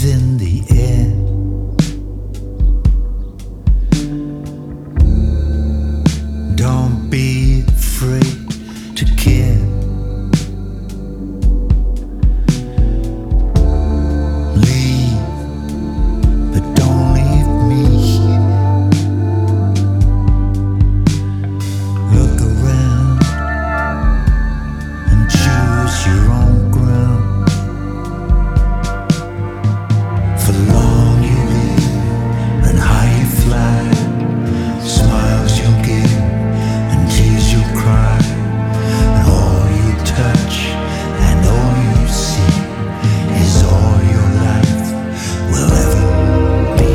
is in the air. Don't be afraid to care. Leave, but don't leave me. Look around and choose your own ground. For long you live and high you fly. Smiles you'll give and tears you'll cry. And all you touch and all you see is all your life will ever be.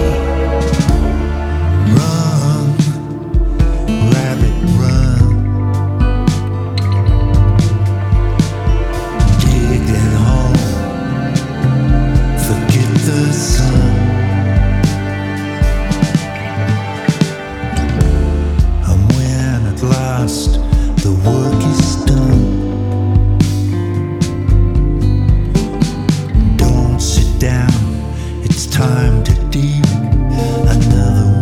Run, rabbit, run. Dig that hole, forget the sun. And when at last the work is done, don't sit down, it's time to dig another